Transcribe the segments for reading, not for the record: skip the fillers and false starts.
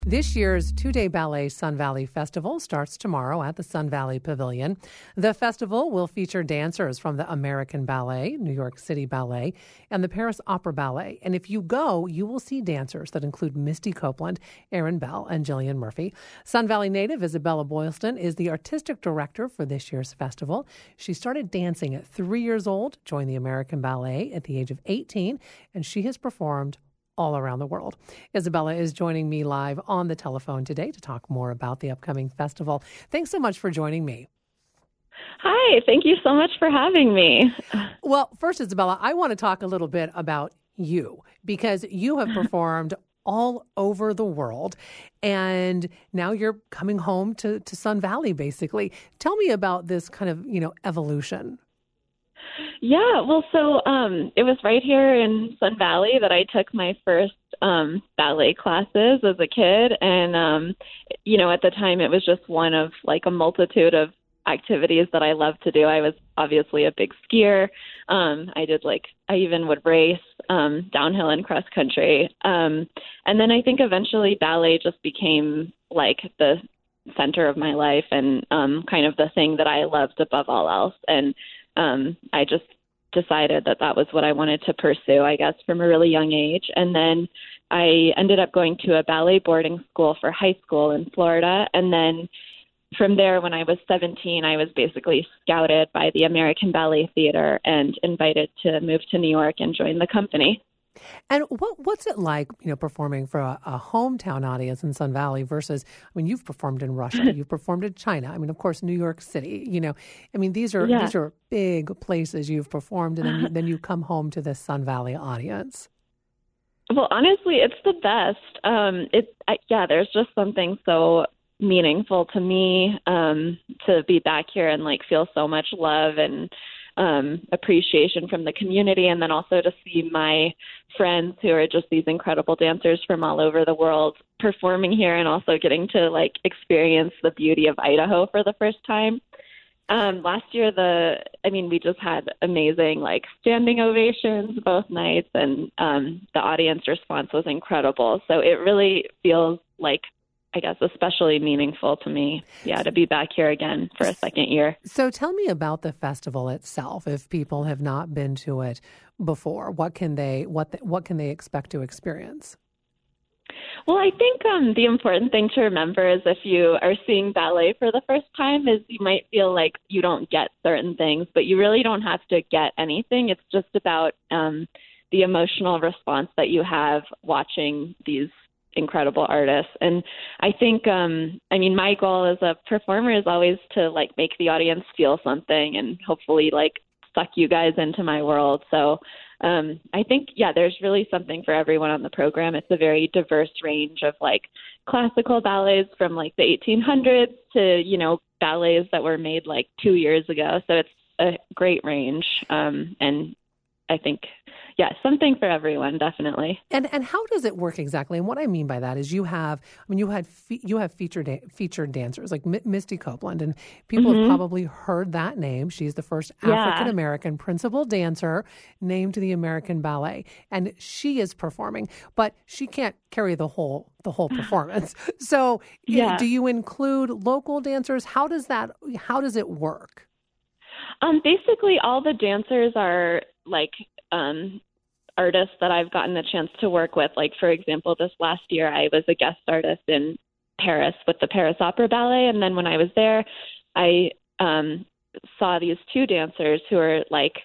This year's two-day ballet Sun Valley Festival starts tomorrow at the Sun Valley Pavilion. The festival will feature dancers from the American Ballet, New York City Ballet, and the Paris Opera Ballet. And if you go, you will see dancers that include Misty Copeland, Erin Bell, and Jillian Murphy. Sun Valley native Isabella Boylston is the artistic director for this year's festival. She started dancing at 3 years old, joined the American Ballet at the age of 18, and she has performed all around the world. Isabella is joining me live on the telephone today to talk more about the upcoming festival. Thanks so much for joining me. Hi, thank you so much for having me. Well, first, Isabella, I want to talk a little bit about you because you have performed all over the world and now you're coming home to Sun Valley, basically. Tell me about this kind of, evolution. Yeah, well, so it was right here in Sun Valley that I took my first ballet classes as a kid. And, at the time it was just one of like a multitude of activities that I loved to do. I was obviously a big skier. I even would race downhill and cross country. And then I think eventually ballet just became like the center of my life and kind of the thing that I loved above all else. And I just decided that was what I wanted to pursue, I guess, from a really young age. And then I ended up going to a ballet boarding school for high school in Florida. And then from there, when I was 17, I was basically scouted by the American Ballet Theater and invited to move to New York and join the company. And what's it like, performing for a hometown audience in Sun Valley versus, you've performed in Russia, you've performed in China, of course, New York City, these are big places you've performed, and then you come home to this Sun Valley audience. Well, honestly, it's the best. There's just something so meaningful to me to be back here and feel so much love and appreciation from the community, and then also to see my friends who are just these incredible dancers from all over the world performing here, and also getting to experience the beauty of Idaho for the first time. Last year, we just had amazing standing ovations both nights, and the audience response was incredible. So it really feels especially meaningful to me, to be back here again for a second year. So tell me about the festival itself. If people have not been to it before, what can they expect to experience? Well, I think the important thing to remember is if you are seeing ballet for the first time is you might feel like you don't get certain things, but you really don't have to get anything. It's just about the emotional response that you have watching these incredible artists. And I think, my goal as a performer is always to make the audience feel something and hopefully suck you guys into my world. So I think, there's really something for everyone on the program. It's a very diverse range of classical ballets from the 1800s to, ballets that were made 2 years ago. So it's a great range. And I think, something for everyone, definitely. And how does it work exactly? And what I mean by that is you have featured dancers like Misty Copeland, and people have probably heard that name. She's the first African American principal dancer named to the American Ballet, and she is performing, but she can't carry the whole performance. So, do you include local dancers? How does it work? Basically, all the dancers are artists that I've gotten a chance to work with. For example, this last year, I was a guest artist in Paris with the Paris Opera Ballet. And then when I was there, I saw these two dancers who are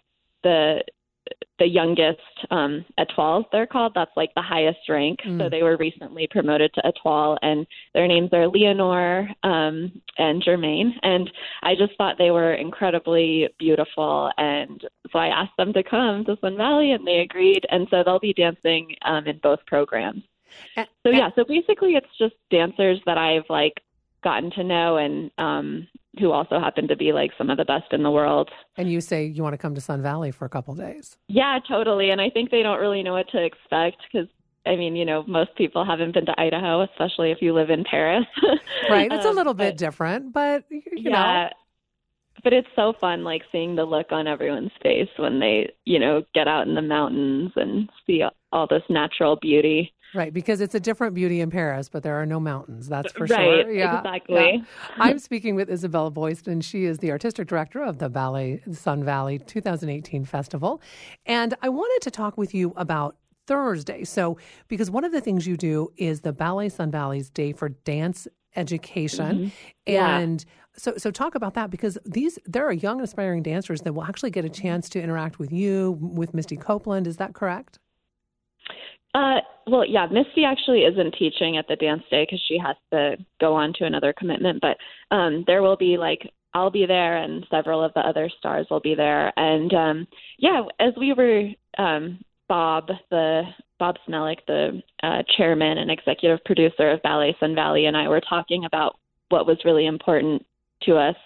the youngest étoiles, they're called. That's the highest rank. So they were recently promoted to étoile, and their names are Leonore and Germaine. And I just thought they were incredibly beautiful. And so I asked them to come to Sun Valley, and they agreed. And so they'll be dancing in both programs. So basically it's just dancers that I've gotten to know and who also happen to be some of the best in the world. And you say you want to come to Sun Valley for a couple of days. Yeah, totally. And I think they don't really know what to expect because, most people haven't been to Idaho, especially if you live in Paris. Right. It's a little bit different, but you know. But it's so fun, seeing the look on everyone's face when they, get out in the mountains and see all this natural beauty. Right, because it's a different beauty in Paris, but there are no mountains, that's for Right, sure. Yeah, exactly. yeah. I'm speaking with Isabella Boyston. She is the artistic director of the Ballet Sun Valley 2018 Festival. And I wanted to talk with you about Thursday. So, because one of the things you do is the Ballet Sun Valley's Day for Dance Education. Mhm. Yeah. And so talk about that, because there are young aspiring dancers that will actually get a chance to interact with you, with Misty Copeland. Is that correct? Well, yeah, Misty actually isn't teaching at the dance day because she has to go on to another commitment. But there will be I'll be there, and several of the other stars will be there. And as we were, Bob Smellick, the chairman and executive producer of Ballet Sun Valley, and I were talking about what was really important to us.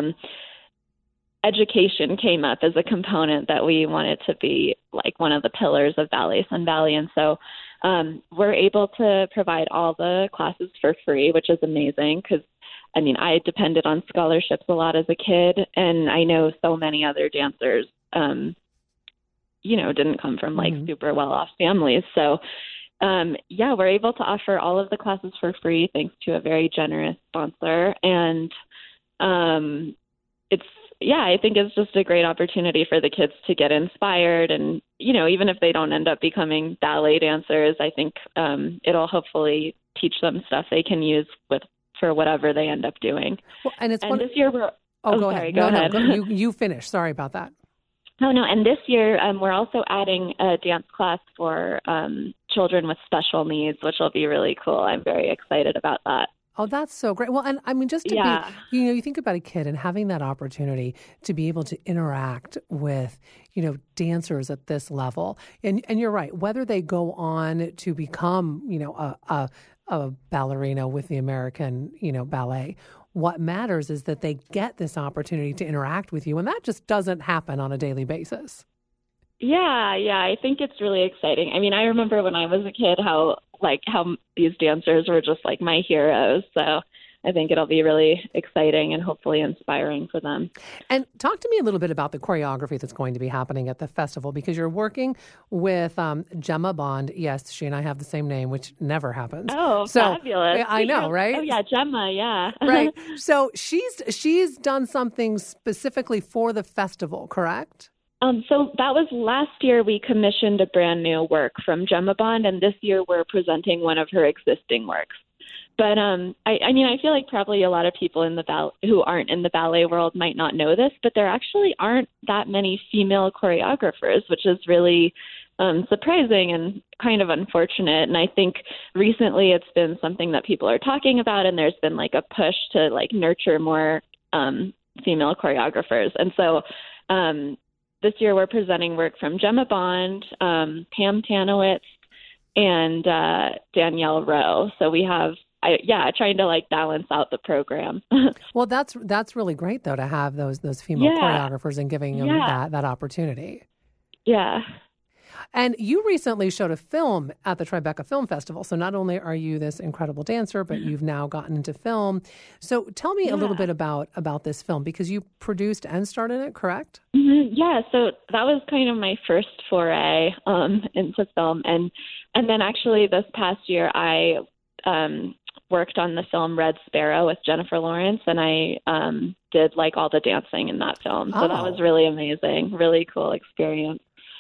Education came up as a component that we wanted to be like one of the pillars of Ballet Sun Valley. And so we're able to provide all the classes for free, which is amazing because, I depended on scholarships a lot as a kid, and I know so many other dancers, didn't come from super well-off families. So, we're able to offer all of the classes for free thanks to a very generous sponsor. And I think it's just a great opportunity for the kids to get inspired. And, even if they don't end up becoming ballet dancers, I think it'll hopefully teach them stuff they can use for whatever they end up doing. Well, and this year we're... Go sorry, ahead. Go ahead. No, you finish. Sorry about that. Oh, no. And this year we're also adding a dance class for children with special needs, which will be really cool. I'm very excited about that. Oh, that's so great. Well, and just to be, you think about a kid and having that opportunity to be able to interact with, dancers at this level. And you're right, whether they go on to become, a ballerina with the American, ballet, what matters is that they get this opportunity to interact with you. And that just doesn't happen on a daily basis. Yeah, I think it's really exciting. I remember when I was a kid how these dancers were just like my heroes. So I think it'll be really exciting and hopefully inspiring for them. And talk to me a little bit about the choreography that's going to be happening at the festival, because you're working with Gemma Bond. Yes, she and I have the same name, which never happens. Oh, so, fabulous. I know, right? Oh, yeah, Gemma, yeah. Right. So she's done something specifically for the festival, correct? So that was last year. We commissioned a brand new work from Gemma Bond, and this year we're presenting one of her existing works. But I feel like probably a lot of people in who aren't in the ballet world might not know this, but there actually aren't that many female choreographers, which is really surprising and kind of unfortunate. And I think recently it's been something that people are talking about, and there's been a push to nurture more female choreographers. And so this year we're presenting work from Gemma Bond, Pam Tanowitz, and Danielle Rowe. So we have, trying to balance out the program. Well, that's really great though, to have those female choreographers and giving them that opportunity. Yeah. And you recently showed a film at the Tribeca Film Festival. So not only are you this incredible dancer, but you've now gotten into film. So tell me a little bit about this film, because you produced and starred in it, correct? Mm-hmm. Yeah, so that was kind of my first foray into film. And then actually this past year I worked on the film Red Sparrow with Jennifer Lawrence, and I did all the dancing in that film. So that was really amazing, really cool experience.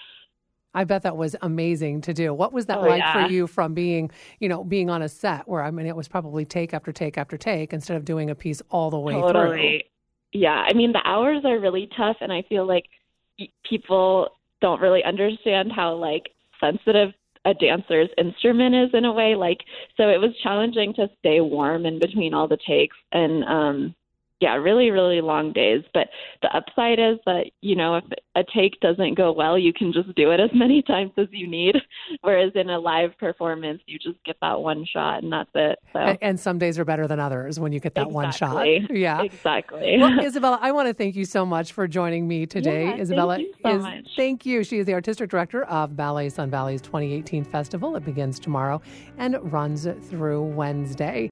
I bet that was amazing to do. What was that for you, from being on a set where, it was probably take after take after take instead of doing a piece all the way through? Yeah. The hours are really tough, and I feel like people don't really understand how sensitive a dancer's instrument is in a way. So it was challenging to stay warm in between all the takes, and really, really long days. But the upside is that, if a take doesn't go well, you can just do it as many times as you need. Whereas in a live performance, you just get that one shot and that's it. So. And some days are better than others when you get that one shot. Yeah, exactly. Well, Isabella, I want to thank you so much for joining me today. Yeah, Isabella, thank you so much. Thank you. She is the artistic director of Ballet Sun Valley's 2018 Festival. It begins tomorrow and runs through Wednesday.